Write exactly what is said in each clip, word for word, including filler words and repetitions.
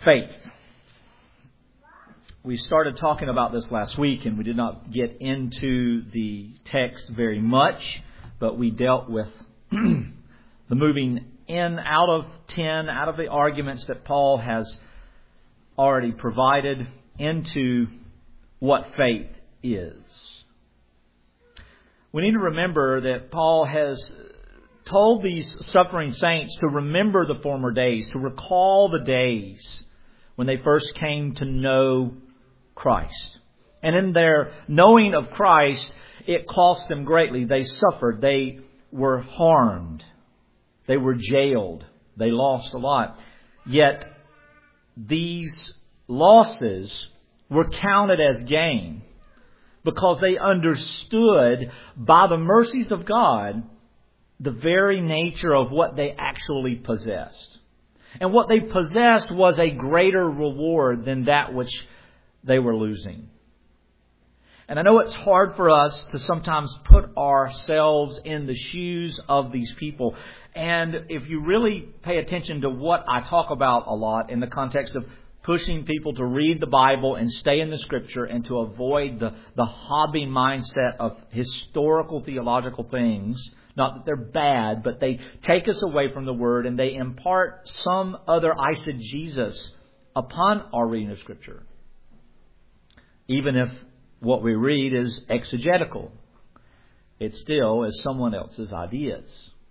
Faith. We started talking about this last week, and we did not get into the text very much, but we dealt with the moving in out of ten, out of the arguments that Paul has already provided, into what faith is. We need to remember that Paul has told these suffering saints to remember the former days, to recall the days when they first came to know Christ. And in their knowing of Christ, it cost them greatly. They suffered. They were harmed. They were jailed. They lost a lot. Yet these losses were counted as gain because they understood by the mercies of God the very nature of what they actually possessed. And what they possessed was a greater reward than that which they were losing. And I know it's hard for us to sometimes put ourselves in the shoes of these people. And if you really pay attention to what I talk about a lot in the context of pushing people to read the Bible and stay in the Scripture and to avoid the, the hobby mindset of historical theological things, not that they're bad, but they take us away from the Word and they impart some other eisegesis upon our reading of Scripture. Even if what we read is exegetical, it still is someone else's ideas.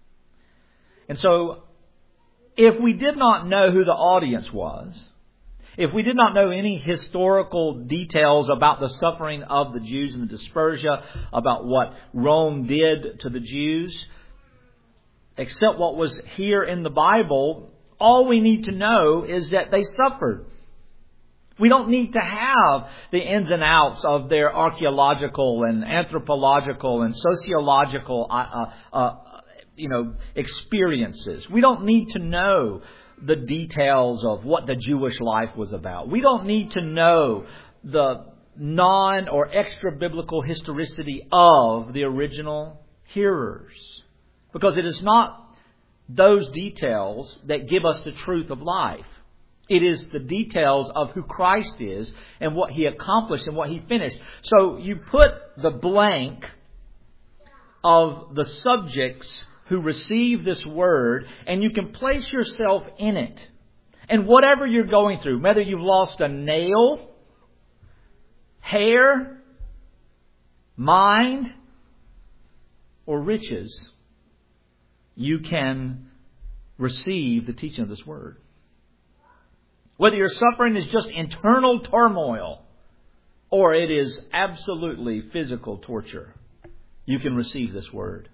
And so, if we did not know who the audience was, if we did not know any historical details about the suffering of the Jews in the Dispersia, about what Rome did to the Jews, except what was here in the Bible, all we need to know is that they suffered. We don't need to have the ins and outs of their archaeological and anthropological and sociological uh, uh, you know, experiences. We don't need to know the details of what the Jewish life was about. We don't need to know the non or extra biblical historicity of the original hearers, because it is not those details that give us the truth of life. It is the details of who Christ is and what He accomplished and what He finished. So you put the blank of the subjects who receive this word, and you can place yourself in it. And whatever you're going through, whether you've lost a nail, hair, mind, or riches, you can receive the teaching of this word. Whether your suffering is just internal turmoil or it is absolutely physical torture, you can receive this word.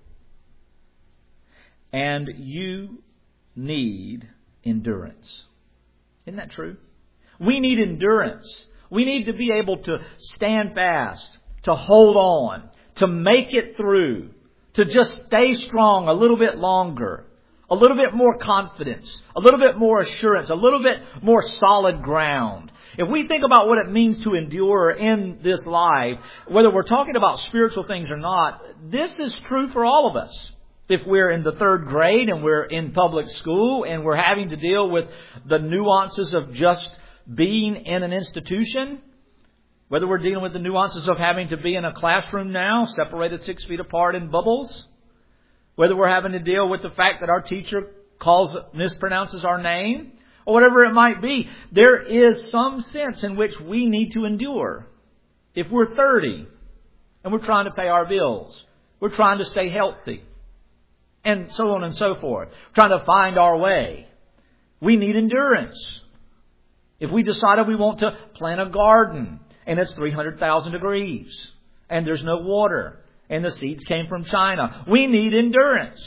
And you need endurance. Isn't that true? We need endurance. We need to be able to stand fast, to hold on, to make it through, to just stay strong a little bit longer, a little bit more confidence, a little bit more assurance, a little bit more solid ground. If we think about what it means to endure in this life, whether we're talking about spiritual things or not, this is true for all of us. If we're in the third grade and we're in public school and we're having to deal with the nuances of just being in an institution, whether we're dealing with the nuances of having to be in a classroom now, separated six feet apart in bubbles, whether we're having to deal with the fact that our teacher calls, mispronounces our name, or whatever it might be, there is some sense in which we need to endure. If we're thirty and we're trying to pay our bills, we're trying to stay healthy, and so on and so forth, trying to find our way, we need endurance. If we decided we want to plant a garden and it's three hundred thousand degrees and there's no water and the seeds came from China, we need endurance.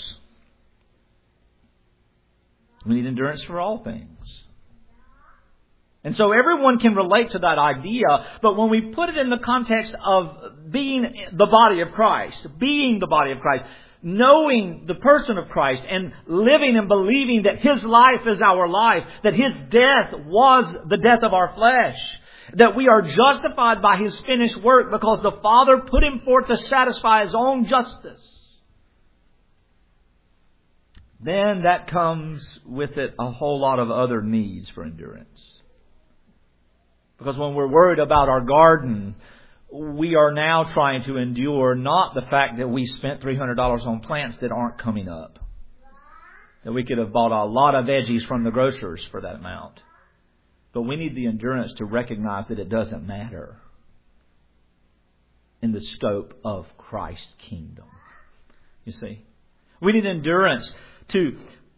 We need endurance for all things. And so everyone can relate to that idea, but when we put it in the context of being the body of Christ, being the body of Christ, knowing the person of Christ and living and believing that His life is our life, that His death was the death of our flesh, that we are justified by His finished work because the Father put Him forth to satisfy His own justice, then that comes with it a whole lot of other needs for endurance. Because when we're worried about our garden, we are now trying to endure not the fact that we spent three hundred dollars on plants that aren't coming up. That we could have bought a lot of veggies from the grocers for that amount. But we need the endurance to recognize that it doesn't matter in the scope of Christ's kingdom. You see? We need endurance to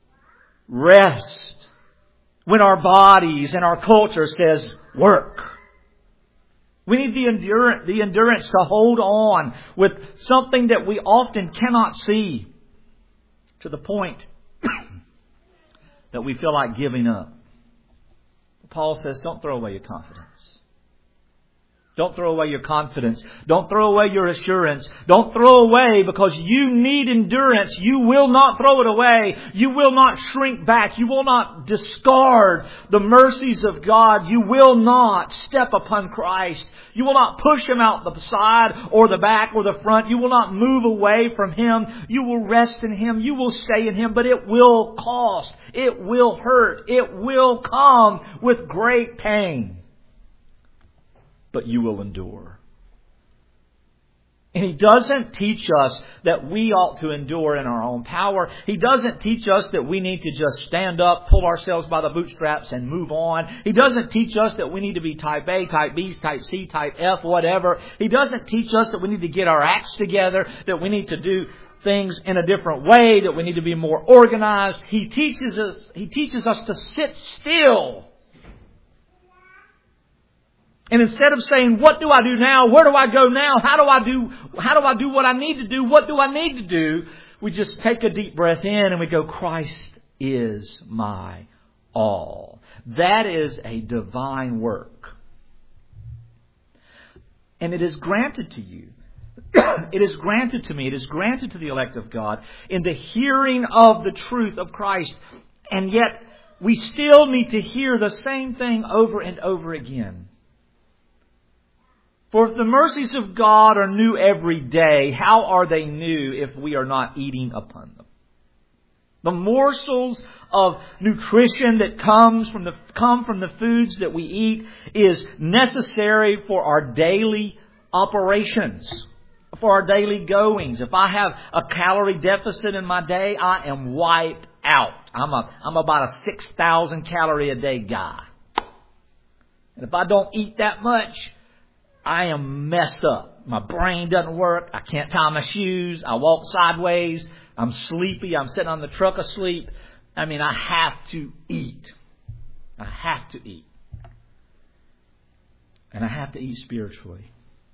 rest when our bodies and our culture says work. We need the endurance, the endurance to hold on with something that we often cannot see to the point that we feel like giving up. Paul says, don't throw away your confidence. Don't throw away your confidence. Don't throw away your assurance. Don't throw away because you need endurance. You will not throw it away. You will not shrink back. You will not discard the mercies of God. You will not step upon Christ. You will not push Him out the side or the back or the front. You will not move away from Him. You will rest in Him. You will stay in Him. But it will cost. It will hurt. It will come with great pain. But you will endure. And He doesn't teach us that we ought to endure in our own power. He doesn't teach us that we need to just stand up, pull ourselves by the bootstraps and move on. He doesn't teach us that we need to be type A, type B, type C, type F, whatever. He doesn't teach us that we need to get our acts together, that we need to do things in a different way, that we need to be more organized. He teaches us, He teaches us to sit still. And instead of saying, what do I do now? Where do I go now? How do I do, how do I do what I need to do? What do I need to do? We just take a deep breath in and we go, Christ is my all. That is a divine work. And it is granted to you. It is granted to me. It is granted to the elect of God in the hearing of the truth of Christ. And yet we still need to hear the same thing over and over again. For if the mercies of God are new every day, how are they new if we are not eating upon them? The morsels of nutrition that comes from the come from the foods that we eat is necessary for our daily operations, for our daily goings. If I have a calorie deficit in my day, I am wiped out. I'm a I'm about a six thousand calorie a day guy. And if I don't eat that much, I am messed up. My brain doesn't work. I can't tie my shoes. I walk sideways. I'm sleepy. I'm sitting on the truck asleep. I mean, I have to eat. I have to eat. And I have to eat spiritually.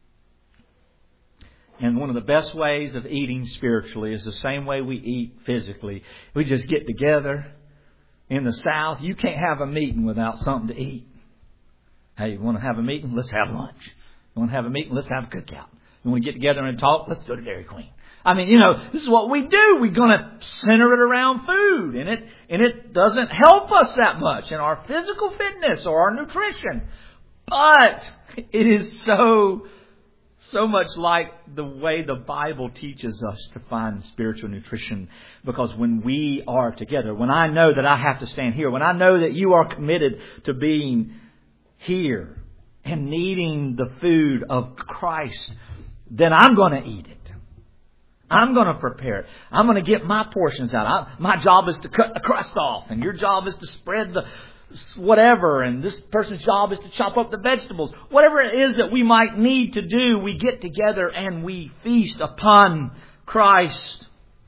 And one of the best ways of eating spiritually is the same way we eat physically. We just get together. In the South, you can't have a meeting without something to eat. Hey, you want to have a meeting? Let's have lunch. You want to have a meeting? Let's have a cookout. You want to get together and talk? Let's go to Dairy Queen. I mean, you know, this is what we do. We're going to center it around food. And it, and it doesn't help us that much in our physical fitness or our nutrition. But it is so, so much like the way the Bible teaches us to find spiritual nutrition. Because when we are together, when I know that I have to stand here, when I know that you are committed to being here and needing the food of Christ, then I'm going to eat it. I'm going to prepare it. I'm going to get my portions out. I, my job is to cut the crust off, and your job is to spread the whatever, and this person's job is to chop up the vegetables. Whatever it is that we might need to do, we get together and we feast upon Christ.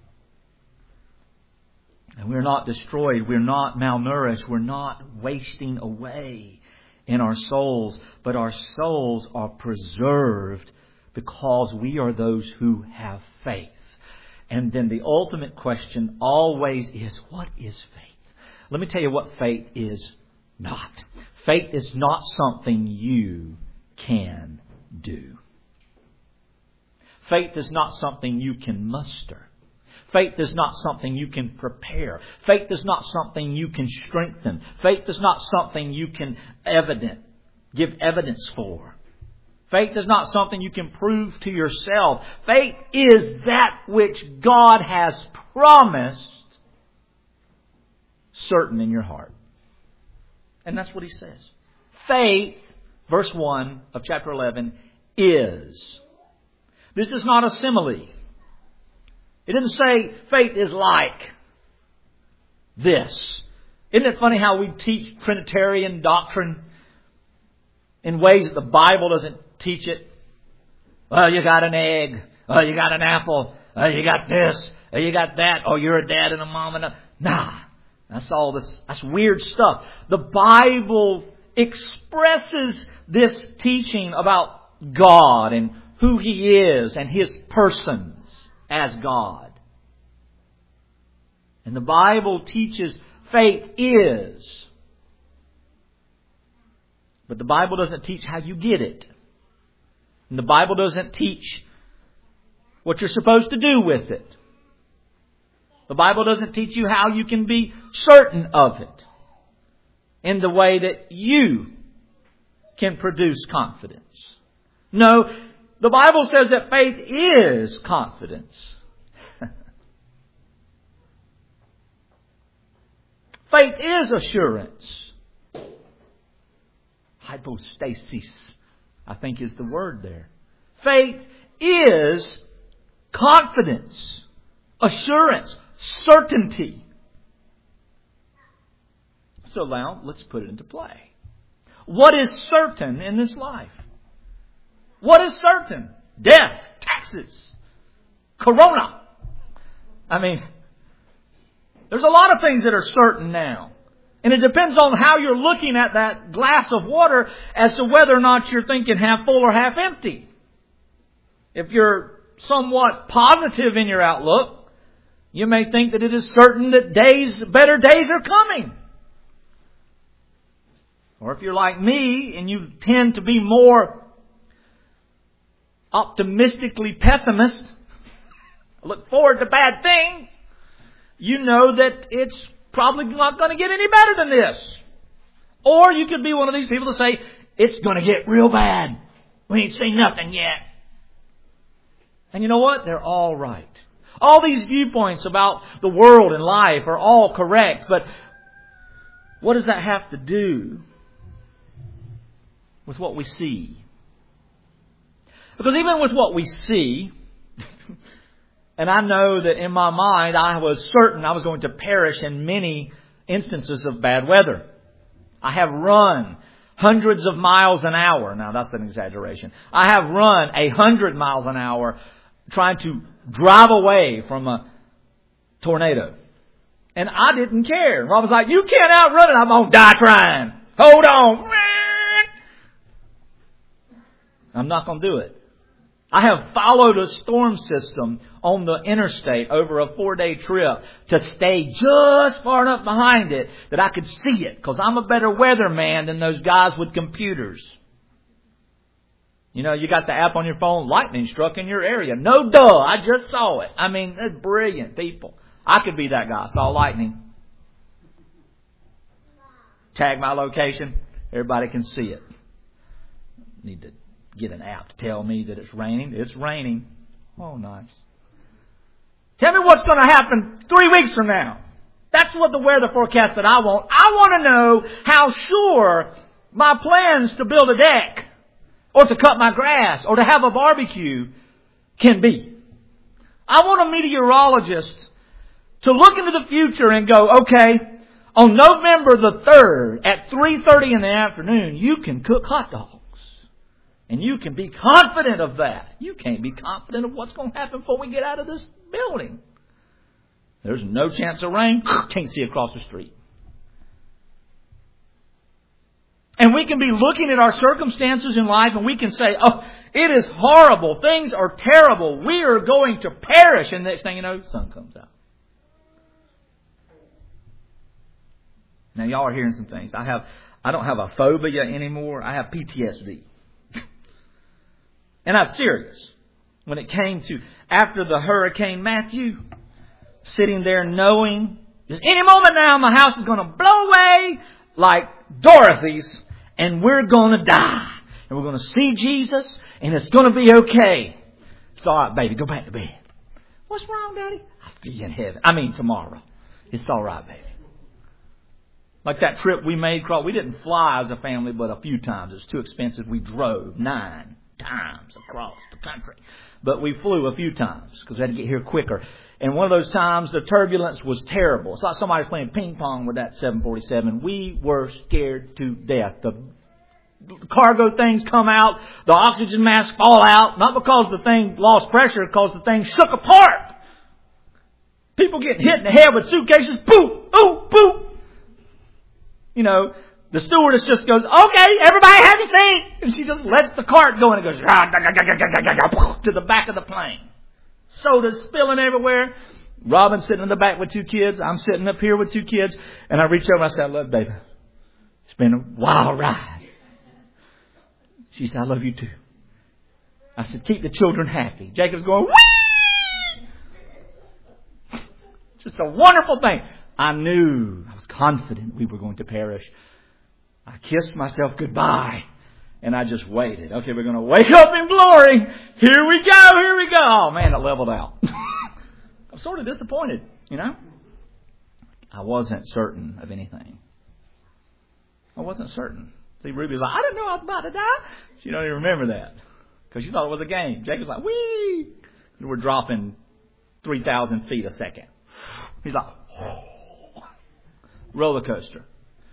And we're not destroyed. We're not malnourished. We're not wasting away in our souls, but our souls are preserved because we are those who have faith. And then the ultimate question always is, what is faith? Let me tell you what faith is not. Faith is not something you can do. Faith is not something you can muster. Faith is not something you can prepare. Faith is not something you can strengthen. Faith is not something you can evident, give evidence for. Faith is not something you can prove to yourself. Faith is that which God has promised certain in your heart. And that's what He says. Faith verse one of chapter eleven, is. This is not a simile. It didn't say faith is like this. Isn't it funny how we teach Trinitarian doctrine in ways that the Bible doesn't teach it? Well, you got an egg. Oh, you got an apple. Oh, you got this. Oh, you got that. Oh, you're a dad and a mom and a... Nah, that's all this. That's weird stuff. The Bible expresses this teaching about God and who He is and His persons as God. And the Bible teaches faith is. But the Bible doesn't teach how you get it. And the Bible doesn't teach what you're supposed to do with it. The Bible doesn't teach you how you can be certain of it in the way that you can produce confidence. No, the Bible says that faith is confidence. Faith is assurance. Hypostasis, I think is the word there. Faith is confidence, assurance, certainty. So now, let's put it into play. What is certain in this life? What is certain? Death, taxes, corona. I mean, there's a lot of things that are certain now. And it depends on how you're looking at that glass of water as to whether or not you're thinking half full or half empty. If you're somewhat positive in your outlook, you may think that it is certain that days, better days are coming. Or if you're like me and you tend to be more optimistically pessimist, look forward to bad things, you know that it's probably not going to get any better than this. Or you could be one of these people that say, it's going to get real bad. We ain't seen nothing yet. And you know what? They're all right. All these viewpoints about the world and life are all correct. But what does that have to do with what we see? Because even with what we see, and I know that in my mind I was certain I was going to perish in many instances of bad weather. I have run hundreds of miles an hour. Now that's an exaggeration. I have run a hundred miles an hour trying to drive away from a tornado. And I didn't care. Rob was like, you can't outrun it. I'm going to die trying. Hold on. I'm not going to do it. I have followed a storm system on the interstate over a four-day trip to stay just far enough behind it that I could see it, because I'm a better weatherman than those guys with computers. You know, you got the app on your phone, lightning struck in your area. No duh, I just saw it. I mean, that's brilliant, people. I could be that guy. I saw lightning. Tag my location. Everybody can see it. Need to get an app to tell me that it's raining. It's raining. Oh, nice. Tell me what's going to happen three weeks from now. That's what the weather forecast that I want. I want to know how sure my plans to build a deck or to cut my grass or to have a barbecue can be. I want a meteorologist to look into the future and go, okay, on November the third at three thirty in the afternoon, you can cook hot dogs. And you can be confident of that. You can't be confident of what's going to happen before we get out of this building. There's no chance of rain. Can't see across the street. And we can be looking at our circumstances in life and we can say, oh, it is horrible. Things are terrible. We are going to perish. And the next thing you know, the sun comes out. Now, y'all are hearing some things. I have, I don't have a phobia anymore. I have P T S D. And I'm serious. When it came to after the Hurricane Matthew, sitting there knowing just any moment now my house is going to blow away like Dorothy's and we're going to die. And we're going to see Jesus and it's going to be okay. It's all right, baby. Go back to bed. What's wrong, Daddy? I'll see you in heaven. I mean tomorrow. It's all right, baby. Like that trip we made, we didn't fly as a family but a few times. It was too expensive. We drove nine times across the country. But we flew a few times because we had to get here quicker. And one of those times, the turbulence was terrible. It's like somebody's playing ping pong with that seven forty-seven. We were scared to death. The cargo things come out. The oxygen masks fall out. Not because the thing lost pressure, because the thing shook apart. People get hit in the head with suitcases. Boop! Ooh! Boop! You know, the stewardess just goes, okay, everybody have your seat. And she just lets the cart go and it goes to the back of the plane. Soda's spilling everywhere. Robin's sitting in the back with two kids. I'm sitting up here with two kids. And I reach over and I said, I love you, baby. It's been a wild ride. She said, I love you too. I said, keep the children happy. Jacob's going, whee! Just a wonderful thing. I knew, I was confident we were going to perish. I kissed myself goodbye. And I just waited. Okay, we're going to wake up in glory. Here we go, here we go. Oh man, it leveled out. I'm sort of disappointed, you know. I wasn't certain of anything. I wasn't certain. See, Ruby's like, I didn't know I was about to die. She don't even remember that. Because she thought it was a game. Jacob's like, whee! We're dropping three thousand feet a second. He's like, oh. Roller coaster.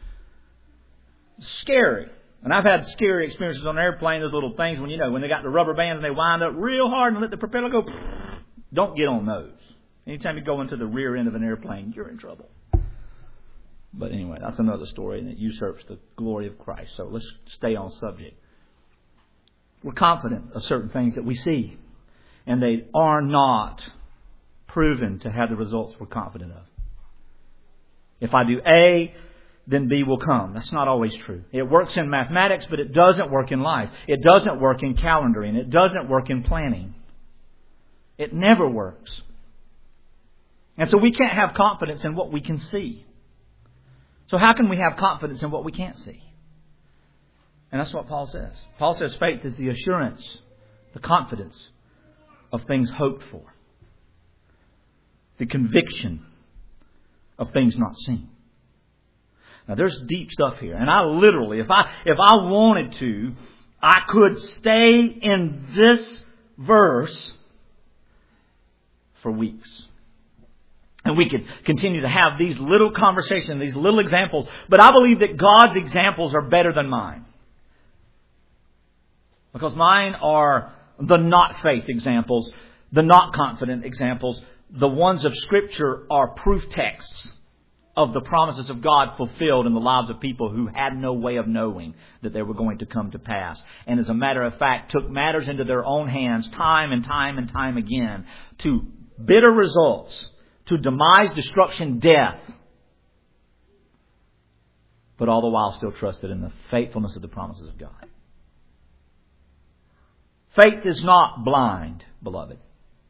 Scary. And I've had scary experiences on an airplane, those little things when, you know, when they got the rubber bands and they wind up real hard and let the propeller go. Don't get on those. Anytime you go into the rear end of an airplane, you're in trouble. But anyway, that's another story, and it usurps the glory of Christ. So let's stay on subject. We're confident of certain things that we see, and they are not proven to have the results we're confident of. If I do A, then B will come. That's not always true. It works in mathematics, but it doesn't work in life. It doesn't work in calendaring. It doesn't work in planning. It never works. And so we can't have confidence in what we can see. So how can we have confidence in what we can't see? And that's what Paul says. Paul says faith is the assurance, the confidence of things hoped for. The conviction of things not seen. Now there's deep stuff here. And I literally, if I if I wanted to, I could stay in this verse for weeks. And we could continue to have these little conversations, these little examples. But I believe that God's examples are better than mine. Because mine are the not faith examples, the not confident examples. The ones of Scripture are proof texts of the promises of God fulfilled in the lives of people who had no way of knowing that they were going to come to pass. And as a matter of fact, took matters into their own hands time and time and time again to bitter results, to demise, destruction, death. But all the while still trusted in the faithfulness of the promises of God. Faith is not blind, beloved.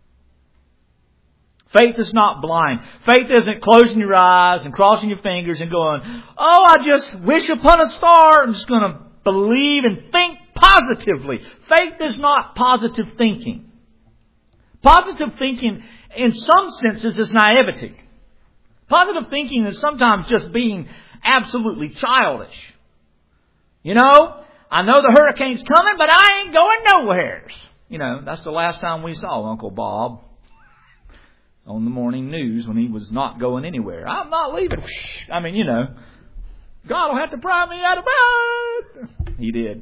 Faith is not blind. Faith isn't closing your eyes and crossing your fingers and going, oh, I just wish upon a star. I'm just going to believe and think positively. Faith is not positive thinking. Positive thinking, in some senses, is naivety. Positive thinking is sometimes just being absolutely childish. You know, I know the hurricane's coming, but I ain't going nowhere. You know, that's the last time we saw Uncle Bob on the morning news when he was not going anywhere. I'm not leaving. I mean, you know, God will have to pry me out of bed. He did.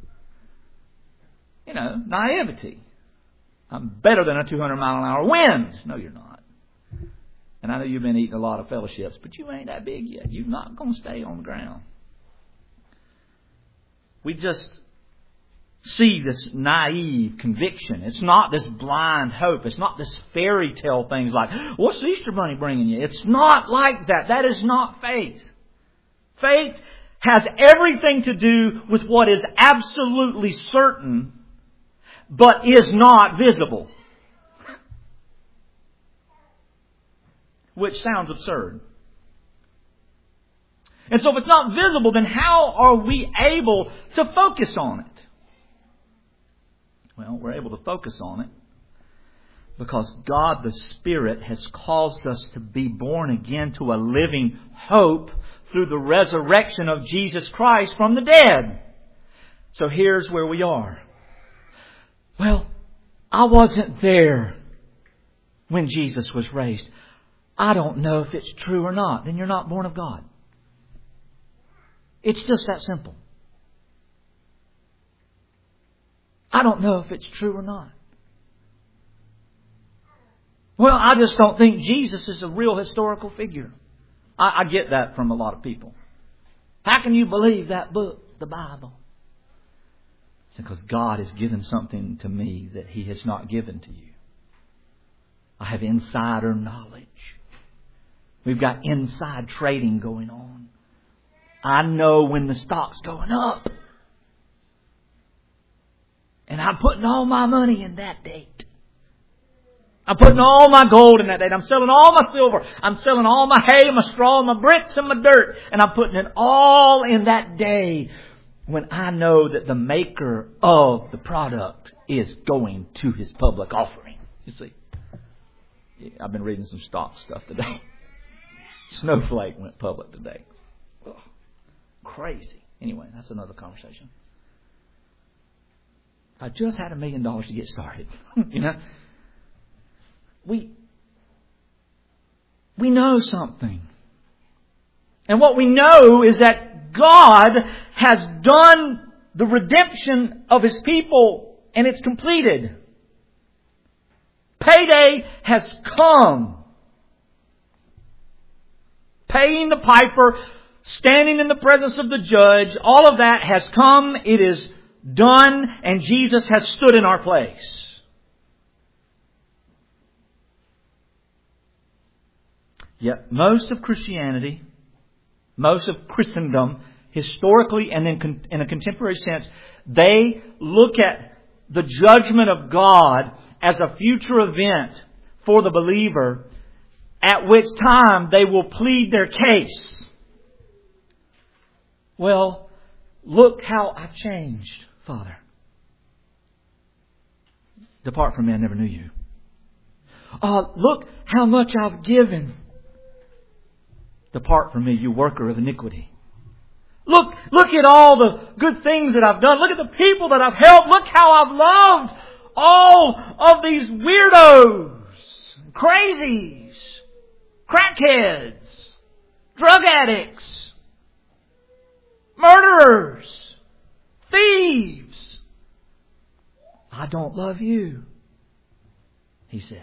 You know, naivety. I'm better than a two hundred mile an hour wind. No, you're not. And I know you've been eating a lot of fellowships, but you ain't that big yet. You're not going to stay on the ground. We just see this naive conviction. It's not this blind hope. It's not this fairy tale things like, what's the Easter Bunny bringing you? It's not like that. That is not faith. Faith has everything to do with what is absolutely certain, but is not visible. Which sounds absurd. And so if it's not visible, then how are we able to focus on it? Well, we're able to focus on it because God the Spirit has caused us to be born again to a living hope through the resurrection of Jesus Christ from the dead. So here's where we are. Well, I wasn't there when Jesus was raised. I don't know if it's true or not. Then you're not born of God. It's just that simple. I don't know if it's true or not. Well, I just don't think Jesus is a real historical figure. I, I get that from a lot of people. How can you believe that book, the Bible? It's because God has given something to me that He has not given to you. I have insider knowledge. We've got inside trading going on. I know when the stock's going up. And I'm putting all my money in that date. I'm putting all my gold in that date. I'm selling all my silver. I'm selling all my hay, my straw, my bricks, and my dirt. And I'm putting it all in that day when I know that the maker of the product is going to his public offering. You see, I've been reading some stock stuff today. Snowflake went public today. Ugh, crazy. Anyway, that's another conversation. I just had a million dollars to get started. You know, we we know something, and what we know is that God has done the redemption of His people, and it's completed. Payday has come. Paying the piper, standing in the presence of the judge, all of that has come. It is done, and Jesus has stood in our place. Yet most of Christianity, most of Christendom, historically and in, in a contemporary sense, they look at the judgment of God as a future event for the believer, at which time they will plead their case. Well, look how I've changed, Father. Depart from me, I never knew you. Uh, look how much I've given. Depart from me, you worker of iniquity. Look, look at all the good things that I've done. Look at the people that I've helped. Look how I've loved all of these weirdos, crazies, crackheads, drug addicts, murderers, thieves. I don't love you, He says.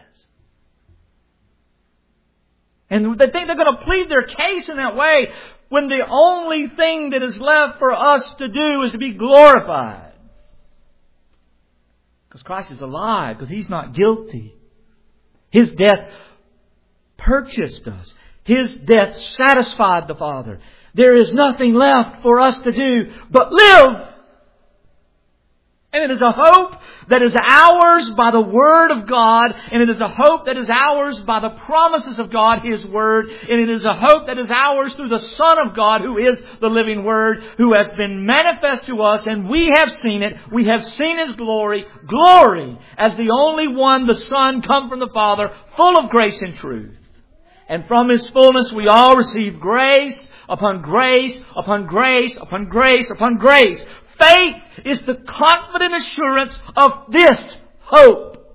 And they think they're going to plead their case in that way when the only thing that is left for us to do is to be glorified. Because Christ is alive, because He's not guilty. His death purchased us. His death satisfied the Father. There is nothing left for us to do but live. And it is a hope that is ours by the Word of God. And it is a hope that is ours by the promises of God, His Word. And it is a hope that is ours through the Son of God, who is the living Word, who has been manifest to us. And we have seen it. We have seen His glory. Glory as the only one, the Son, come from the Father, full of grace and truth. And from His fullness we all receive grace upon grace upon grace upon grace upon grace. Faith is the confident assurance of this hope.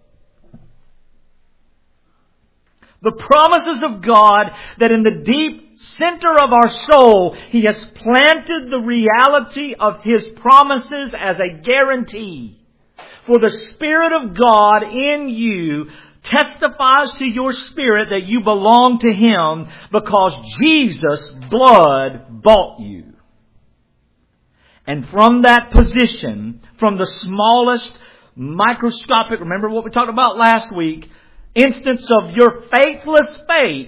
The promises of God that in the deep center of our soul, He has planted the reality of His promises as a guarantee. For the Spirit of God in you testifies to your spirit that you belong to Him because Jesus' blood bought you. And from that position, from the smallest microscopic, remember what we talked about last week, instance of your faithless faith,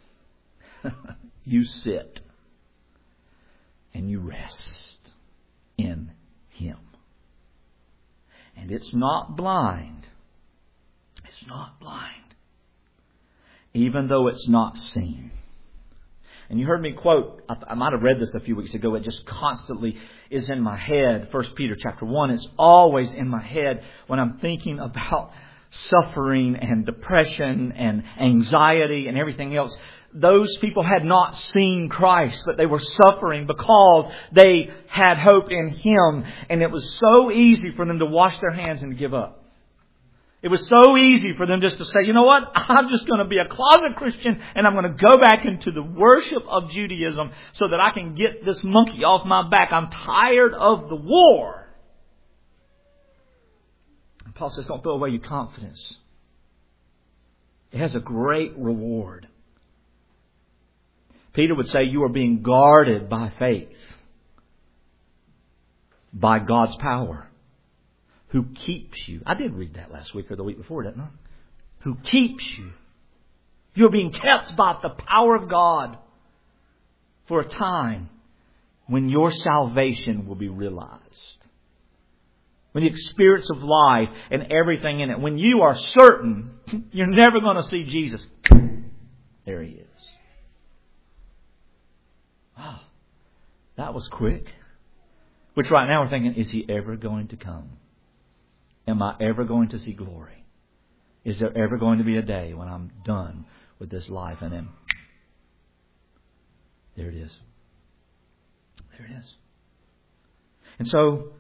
you sit and you rest in Him. And it's not blind. It's not blind. Even though it's not seen. And you heard me quote, I might have read this a few weeks ago, it just constantly is in my head. First Peter chapter one is always in my head when I'm thinking about suffering and depression and anxiety and everything else. those people had not seen Christ, but they were suffering because they had hope in Him. And it was so easy for them to wash their hands and give up. It was so easy for them just to say, you know what, I'm just going to be a closet Christian and I'm going to go back into the worship of Judaism so that I can get this monkey off my back. I'm tired of the war. And Paul says, don't throw away your confidence. It has a great reward. Peter would say you are being guarded by faith, by God's power. Who keeps you. I did read that last week or the week before, didn't I? Who keeps you. You're being kept by the power of God for a time when your salvation will be realized. When the experience of life and everything in it, when you are certain you're never going to see Jesus. There He is. Wow. That was quick. Which right now we're thinking, is He ever going to come? Am I ever going to see glory? Is there ever going to be a day when I'm done with this life? And then, there it is. There it is. And so,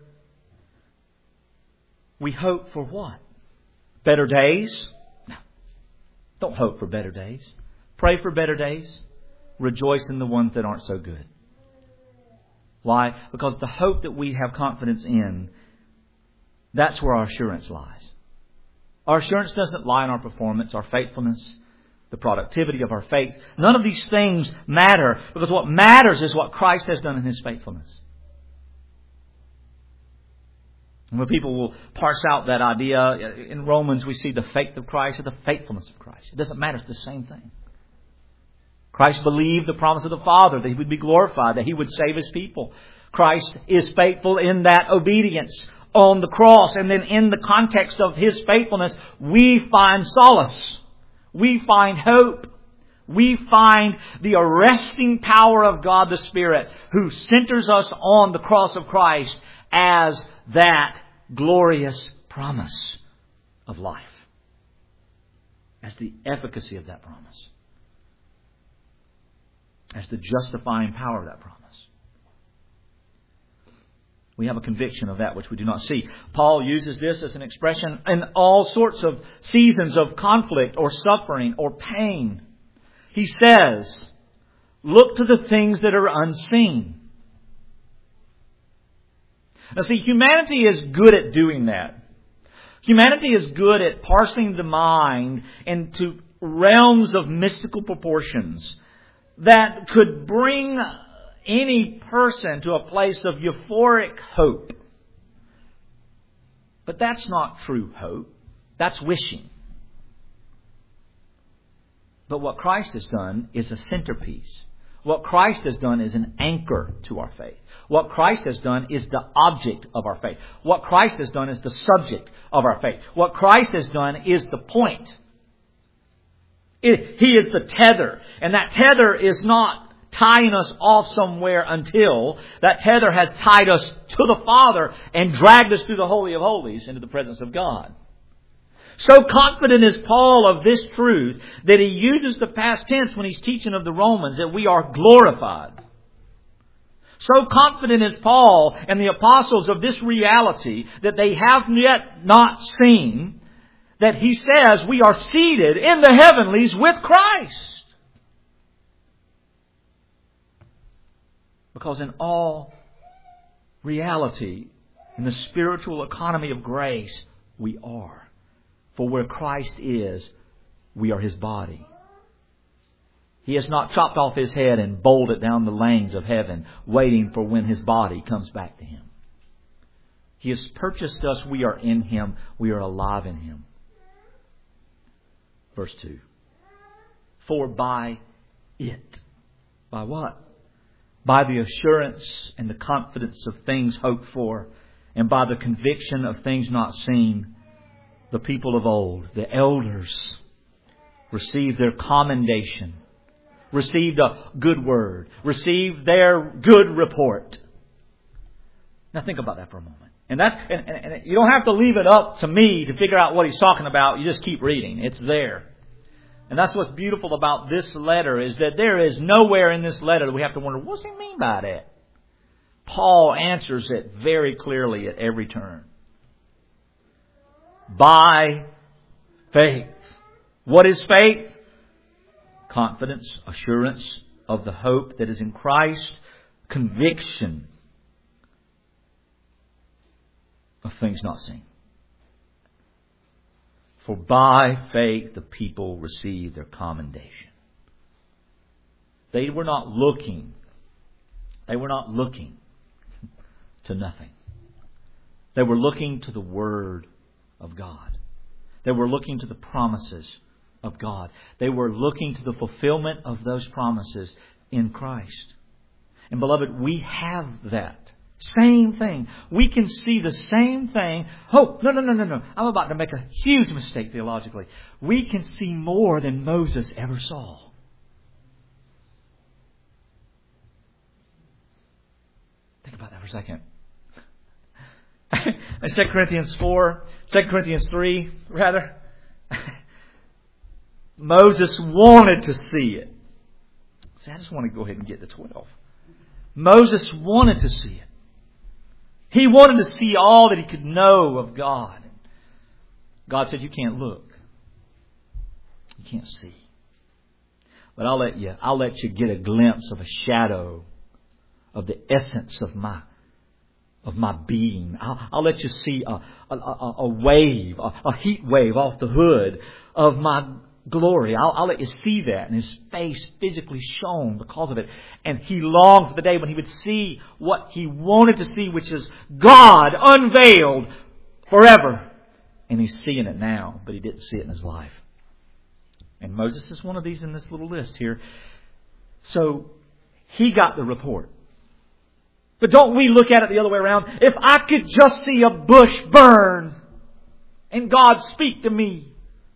we hope for what? Better days? No. Don't hope for better days. Pray for better days. Rejoice in the ones that aren't so good. Why? Because the hope that we have confidence in, that's where our assurance lies. Our assurance doesn't lie in our performance, our faithfulness, the productivity of our faith. None of these things matter, because what matters is what Christ has done in His faithfulness. And when people will parse out that idea, in Romans we see the faith of Christ or the faithfulness of Christ. It doesn't matter, it's the same thing. Christ believed the promise of the Father that He would be glorified, that He would save His people. Christ is faithful in that obedience on the cross, and then in the context of His faithfulness, we find solace. We find hope. We find the arresting power of God the Spirit, who centers us on the cross of Christ as that glorious promise of life. As the efficacy of that promise. As the justifying power of that promise. We have a conviction of that which we do not see. Paul uses this as an expression in all sorts of seasons of conflict or suffering or pain. He says, look to the things that are unseen. Now see, humanity is good at doing that. Humanity is good at parsing the mind into realms of mystical proportions that could bring any person to a place of euphoric hope. But that's not true hope. That's wishing. But what Christ has done is a centerpiece. What Christ has done is an anchor to our faith. What Christ has done is the object of our faith. What Christ has done is the subject of our faith. What Christ has done is the point. It, he is the tether. And that tether is not tying us off somewhere until that tether has tied us to the Father and dragged us through the Holy of Holies into the presence of God. So confident is Paul of this truth that he uses the past tense when he's teaching of the Romans that we are glorified. So confident is Paul and the apostles of this reality that they have yet not seen, that he says we are seated in the heavenlies with Christ. Because in all reality, in the spiritual economy of grace, we are. For where Christ is, we are His body. He has not chopped off His head and bowled it down the lanes of heaven, waiting for when His body comes back to Him. He has purchased us. We are in Him. We are alive in Him. Verse two. For by it. By what? By the assurance and the confidence of things hoped for, and by the conviction of things not seen, the people of old, the elders, received their commendation, received a good word, received their good report. Now think about that for a moment. And that, and, and, and you don't have to leave it up to me to figure out what he's talking about. You just keep reading. It's there. And that's what's beautiful about this letter, is that there is nowhere in this letter that we have to wonder, what's he mean by that? Paul answers it very clearly at every turn. By faith. What is faith? Confidence, assurance of the hope that is in Christ, conviction of things not seen. For by faith the people received their commendation. They were not looking. They were not looking to nothing. They were looking to the Word of God. They were looking to the promises of God. They were looking to the fulfillment of those promises in Christ. And beloved, we have that. Same thing. We can see the same thing. Oh, no, no, no, no, no. I'm about to make a huge mistake theologically. We can see more than Moses ever saw. Think about that for a second. In Second Corinthians four, Second Corinthians three, rather, Moses wanted to see it. See, I just want to go ahead and get to twelve. Moses wanted to see it. He wanted to see all that he could know of God. God said, you can't look. You can't see. But I'll let you, I'll let you get a glimpse of a shadow of the essence of my of my being. I'll, I'll let you see a, a, a, a wave, a, a heat wave off the hood of my glory. I'll, I'll let you see that. And his face physically shone because of it. And he longed for the day when he would see what he wanted to see, which is God unveiled forever. And he's seeing it now, but he didn't see it in his life. And Moses is one of these in this little list here. So he got the report. But don't we look at it the other way around? If I could just see a bush burn and God speak to me.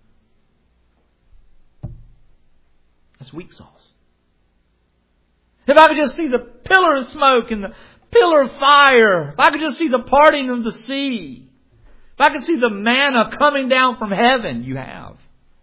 That's weak sauce. If I could just see the pillar of smoke and the pillar of fire. If I could just see the parting of the sea. If I could see the manna coming down from heaven. You have.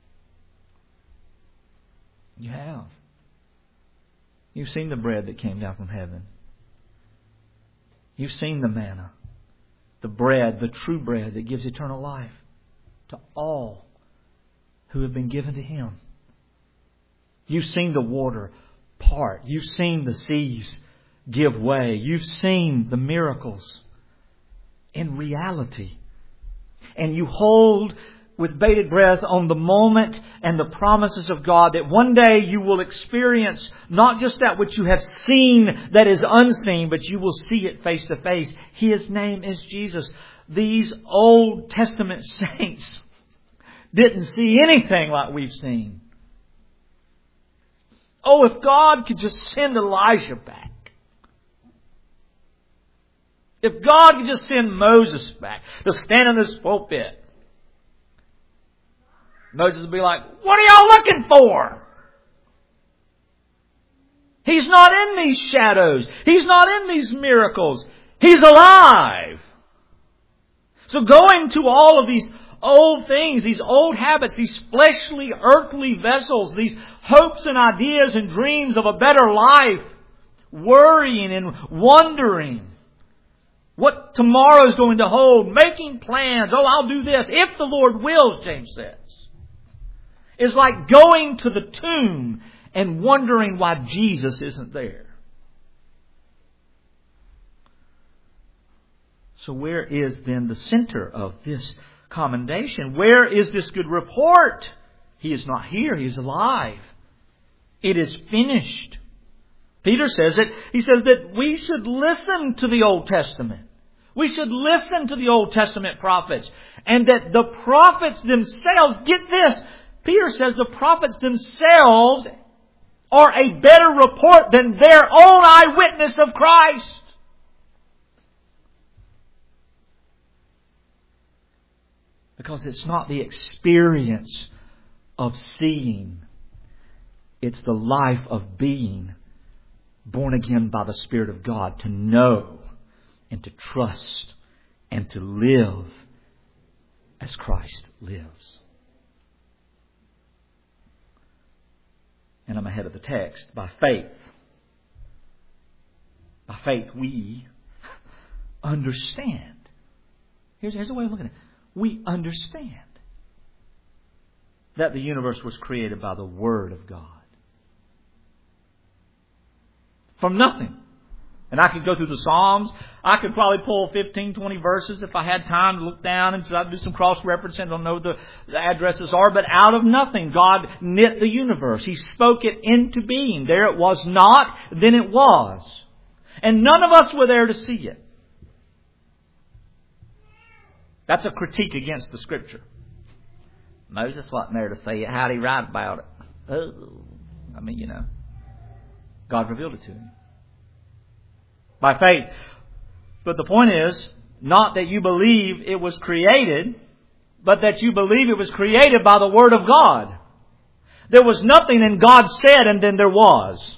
You have. You've seen the bread that came down from heaven. You've seen the manna, the bread, the true bread that gives eternal life to all who have been given to Him. You've seen the water part. You've seen the seas give way. You've seen the miracles in reality. And you hold with bated breath on the moment and the promises of God that one day you will experience not just that which you have seen that is unseen, but you will see it face to face. His name is Jesus. These Old Testament saints didn't see anything like we've seen. Oh, if God could just send Elijah back. If God could just send Moses back to stand in this pulpit. Moses would be like, what are y'all looking for? He's not in these shadows. He's not in these miracles. He's alive. So going to all of these old things, these old habits, these fleshly, earthly vessels, these hopes and ideas and dreams of a better life, worrying and wondering what tomorrow is going to hold, making plans. Oh, I'll do this if the Lord wills, James says. Is like going to the tomb and wondering why Jesus isn't there. So where is then the center of this commendation? Where is this good report? He is not here. He is alive. It is finished. Peter says it. He says that we should listen to the Old Testament. We should listen to the Old Testament prophets. And that the prophets themselves, get this, Peter says the prophets themselves are a better report than their own eyewitness of Christ. Because it's not the experience of seeing. It's the life of being born again by the Spirit of God, to know and to trust and to live as Christ lives. and I'm ahead of the text, by faith. By faith we understand. Here's, here's a way of looking at it. We understand that the universe was created by the Word of God. From nothing. And I could go through the Psalms. I could probably pull fifteen, twenty verses if I had time to look down and try to do some cross-referencing. I don't know what the, the addresses are. But out of nothing, God knit the universe. He spoke it into being. There it was not, then it was. And none of us were there to see it. That's a critique against the Scripture. Moses wasn't there to see it. How'd he write about it? Oh, I mean, you know. God revealed it to him. By faith. But the point is, not that you believe it was created, but that you believe it was created by the Word of God. There was nothing, and God said, and then there was.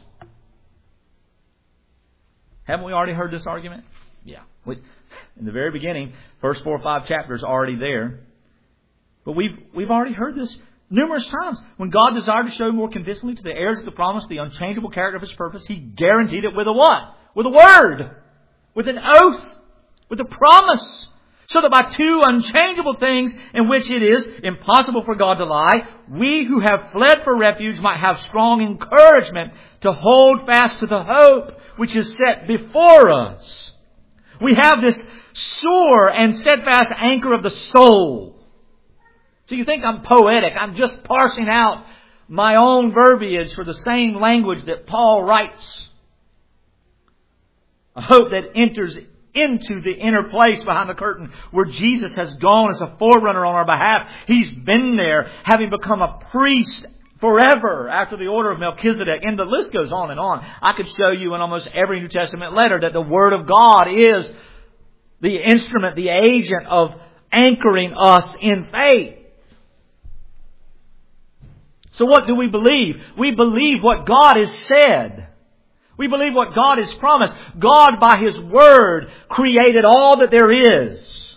Haven't we already heard this argument? Yeah. We, in the very beginning, first four or five chapters are already there. But we've we've already heard this numerous times. When God desired to show more convincingly to the heirs of the promise the unchangeable character of His purpose, He guaranteed it with a what? With a word. With an oath. With a promise. So that by two unchangeable things in which it is impossible for God to lie, we who have fled for refuge might have strong encouragement to hold fast to the hope which is set before us. We have this sure and steadfast anchor of the soul. So you think I'm poetic. I'm just parsing out my own verbiage for the same language that Paul writes. A hope that enters into the inner place behind the curtain where Jesus has gone as a forerunner on our behalf. He's been there, having become a priest forever after the order of Melchizedek. And the list goes on and on. I could show you in almost every New Testament letter that the Word of God is the instrument, the agent of anchoring us in faith. So what do we believe? We believe what God has said. We believe what God has promised. God, by His Word, created all that there is.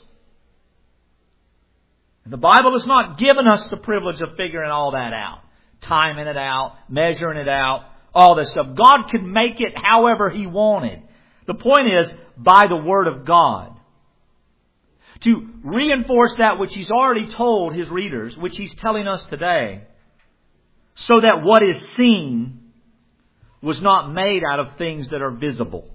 The Bible has not given us the privilege of figuring all that out. Timing it out, measuring it out, all this stuff. God could make it however He wanted. The point is, by the Word of God. To reinforce that which He's already told His readers, which He's telling us today. So that what is seen was not made out of things that are visible.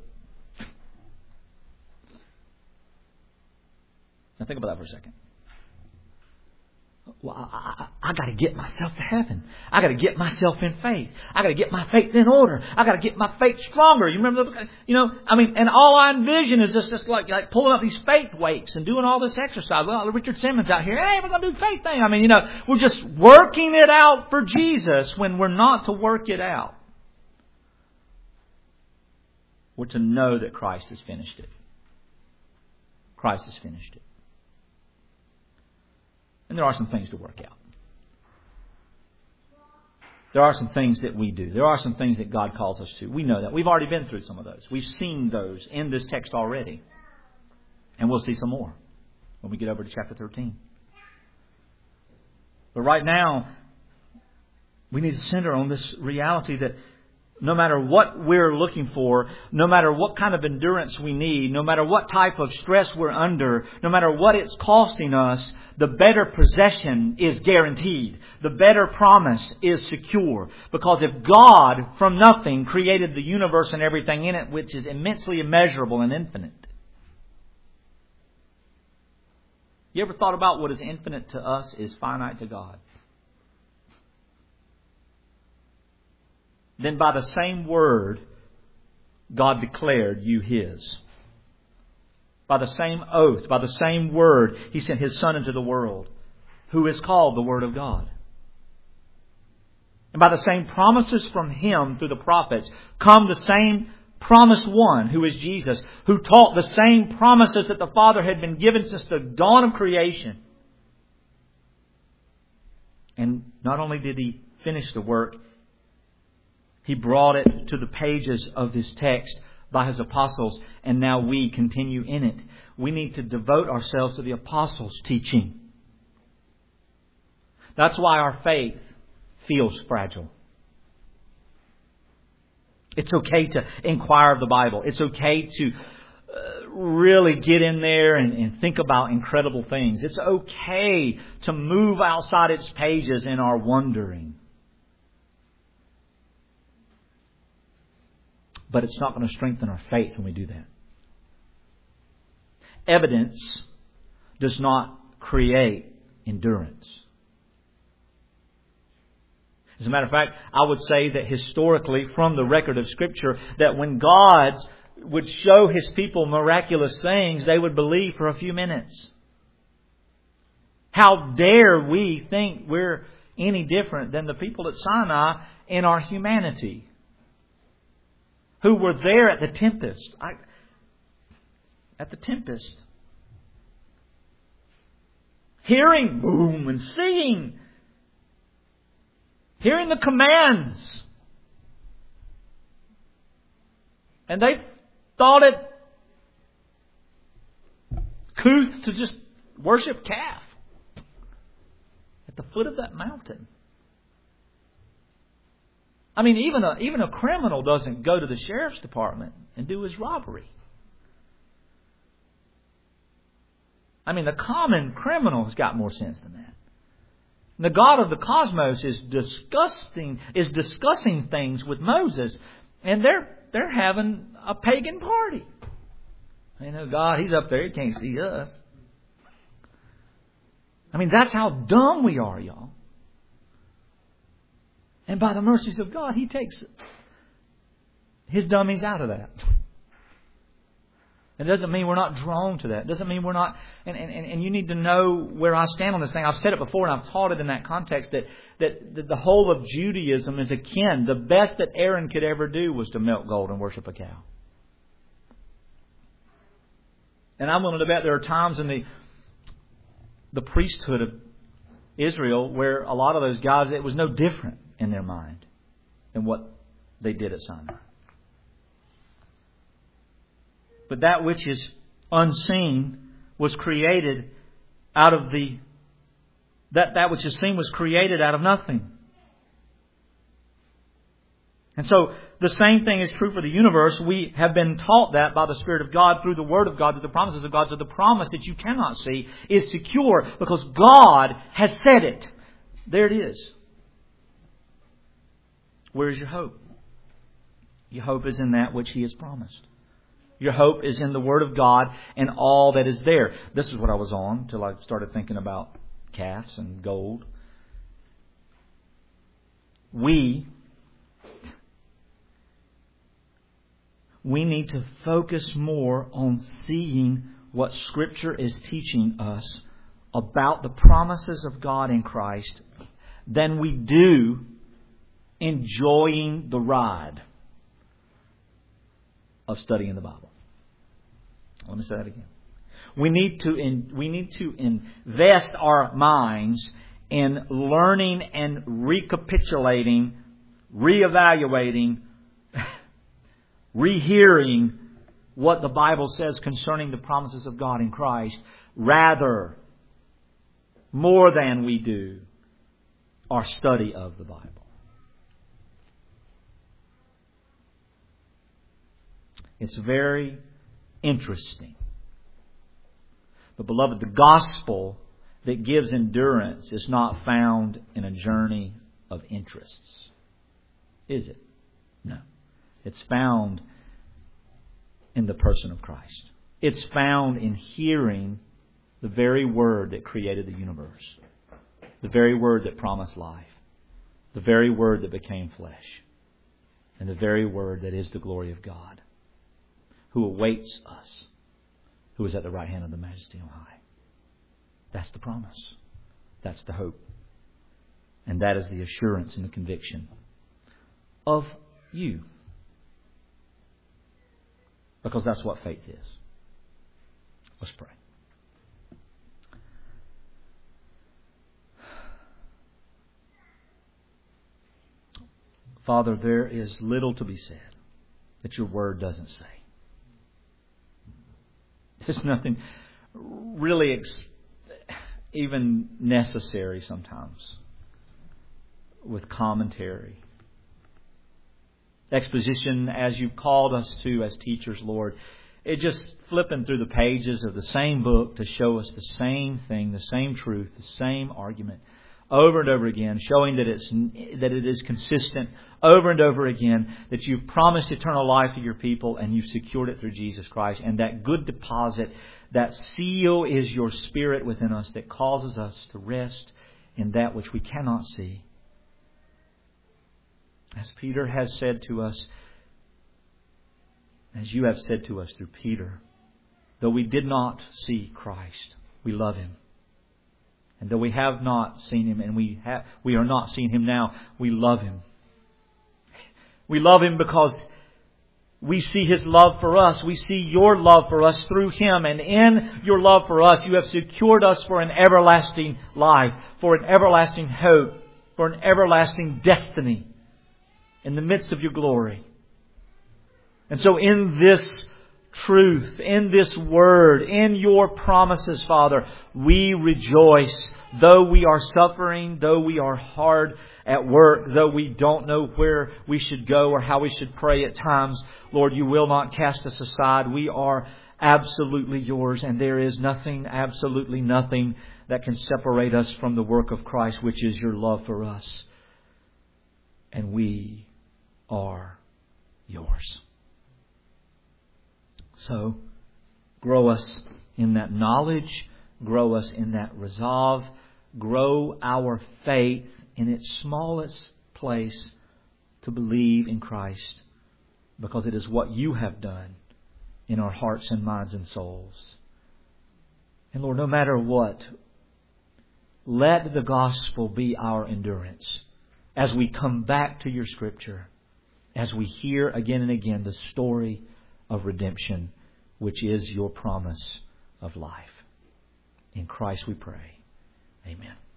Now think about that for a second. Well, I, I, I got to get myself to heaven. I got to get myself in faith. I got to get my faith in order. I got to get my faith stronger. You remember, the, you know, I mean, and all I envision is just, just like, like pulling up these faith weights and doing all this exercise. Well, Richard Simmons out here, hey, we're going to do faith thing. I mean, you know, we're just working it out for Jesus when we're not to work it out. We're to know that Christ has finished it. Christ has finished it. And there are some things to work out. There are some things that we do. There are some things that God calls us to. We know that. We've already been through some of those. We've seen those in this text already. And we'll see some more when we get over to chapter thirteen. But right now, we need to center on this reality that no matter what we're looking for, no matter what kind of endurance we need, no matter what type of stress we're under, no matter what it's costing us, the better possession is guaranteed. The better promise is secure. Because if God, from nothing, created the universe and everything in it, which is immensely immeasurable and infinite. You ever thought about what is infinite to us is finite to God? Then by the same word, God declared you His. By the same oath, by the same word, He sent His Son into the world, who is called the Word of God. And by the same promises from Him through the prophets, come the same promised one, who is Jesus, who taught the same promises that the Father had been given since the dawn of creation. And not only did He finish the work, He brought it to the pages of this text by His apostles, and now we continue in it. We need to devote ourselves to the apostles' teaching. That's why our faith feels fragile. It's okay to inquire of the Bible. It's okay to uh, really get in there and, and think about incredible things. It's okay to move outside its pages in our wondering. But it's not going to strengthen our faith when we do that. Evidence does not create endurance. As a matter of fact, I would say that historically, from the record of Scripture, that when God would show His people miraculous things, they would believe for a few minutes. How dare we think we're any different than the people at Sinai in our humanity, who were there at the tempest. I, at the tempest. Hearing, boom, and seeing. Hearing the commands. And they thought it couth to just worship calf at the foot of that mountain. I mean, even a, even a criminal doesn't go to the sheriff's department and do his robbery. I mean, the common criminal has got more sense than that. The God of the cosmos is discussing is discussing things with Moses, and they're they're having a pagan party. You know, God, He's up there; He can't see us. I mean, that's how dumb we are, y'all. And by the mercies of God, He takes His dummies out of that. It doesn't mean we're not drawn to that. It doesn't mean we're not... And, and, and you need to know where I stand on this thing. I've said it before and I've taught it in that context that, that, that the whole of Judaism is akin. The best that Aaron could ever do was to melt gold and worship a cow. And I'm willing to bet there are times in the the priesthood of Israel where a lot of those guys, it was no different in their mind than what they did at Sinai. But that which is unseen was created out of the... That, that which is seen was created out of nothing. And so the same thing is true for the universe. We have been taught that by the Spirit of God through the Word of God, through the promises of God. So the promise that you cannot see is secure because God has said it. There it is. Where is your hope? Your hope is in that which He has promised. Your hope is in the Word of God and all that is there. This is what I was on until I started thinking about calves and gold. We, we need to focus more on seeing what Scripture is teaching us about the promises of God in Christ than we do enjoying the ride of studying the Bible. Let me say that again. We need to in, we need to invest our minds in learning and recapitulating, reevaluating, rehearing what the Bible says concerning the promises of God in Christ, rather, more than we do our study of the Bible. It's very interesting. But beloved, the gospel that gives endurance is not found in a journey of interests. Is it? No. It's found in the person of Christ. It's found in hearing the very word that created the universe. The very word that promised life. The very word that became flesh. And the very word that is the glory of God, who awaits us, who is at the right hand of the Majesty on high. That's the promise. That's the hope. And that is the assurance and the conviction of you. Because that's what faith is. Let's pray. Father, there is little to be said that your word doesn't say. There's nothing really ex- even necessary sometimes with commentary. exposition as you've called us to as teachers, Lord. It just flipping through the pages of the same book to show us the same thing, the same truth, the same argument over and over again, showing that it's that it is consistent over and over again, that you've promised eternal life to your people and you've secured it through Jesus Christ. And that good deposit, that seal is your Spirit within us that causes us to rest in that which we cannot see. As Peter has said to us, as you have said to us through Peter, though we did not see Christ, we love Him. And though we have not seen Him, and we have, we are not seeing Him now, we love Him. We love Him because we see His love for us. We see your love for us through Him. And in your love for us, you have secured us for an everlasting life, for an everlasting hope, for an everlasting destiny in the midst of your glory. And so in this truth, in this word, in your promises, Father, we rejoice. Though we are suffering, though we are hard at work, though we don't know where we should go or how we should pray at times, Lord, you will not cast us aside. We are absolutely yours, and there is nothing, absolutely nothing that can separate us from the work of Christ, which is your love for us. And we are yours. So, grow us in that knowledge, grow us in that resolve, grow our faith in its smallest place to believe in Christ, because it is what you have done in our hearts and minds and souls. And Lord, no matter what, let the gospel be our endurance as we come back to your Scripture, as we hear again and again the story of redemption, which is your promise of life. In Christ we pray. Amen.